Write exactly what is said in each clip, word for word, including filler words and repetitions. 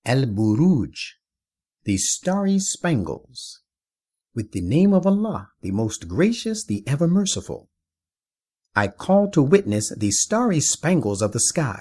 Al-Buruj, the starry spangles, with the name of Allah, the most gracious, the ever merciful. I call to witness the starry spangles of the sky,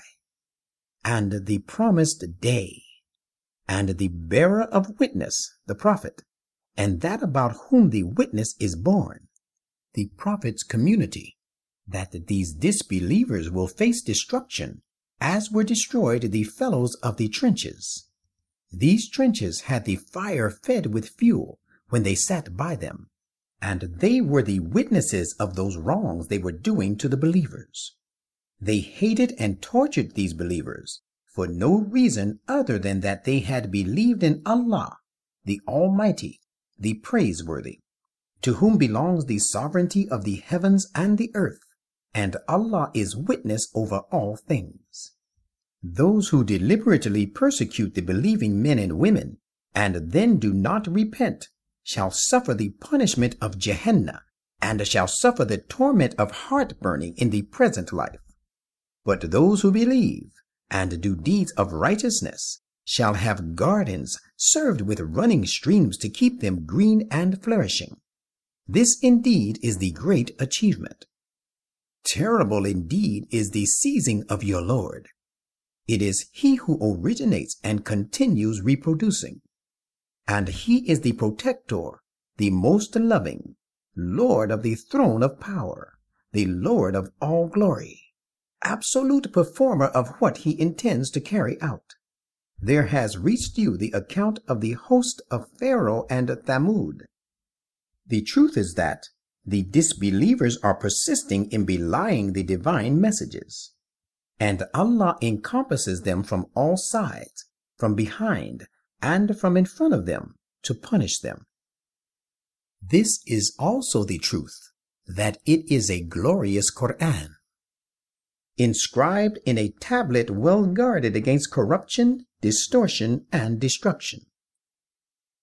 and the promised day, and the bearer of witness, the Prophet, and that about whom the witness is born, the Prophet's community, that these disbelievers will face destruction, as were destroyed the fellows of the trenches. These trenches had the fire fed with fuel when they sat by them, and they were the witnesses of those wrongs they were doing to the believers. They hated and tortured these believers for no reason other than that they had believed in Allah, the Almighty, the Praiseworthy, to whom belongs the sovereignty of the heavens and the earth, and Allah is witness over all things. Those who deliberately persecute the believing men and women, and then do not repent, shall suffer the punishment of Gehenna, and shall suffer the torment of heart-burning in the present life. But those who believe, and do deeds of righteousness, shall have gardens served with running streams to keep them green and flourishing. This indeed is the great achievement. Terrible indeed is the seizing of your Lord. It is He who originates and continues reproducing. And He is the protector, the most loving, Lord of the throne of power, the Lord of all glory, absolute performer of what He intends to carry out. There has reached you the account of the host of Pharaoh and Thamud. The truth is that the disbelievers are persisting in belying the divine messages, and Allah encompasses them from all sides, from behind, and from in front of them, to punish them. This is also the truth, that it is a glorious Quran, inscribed in a tablet well guarded against corruption, distortion, and destruction.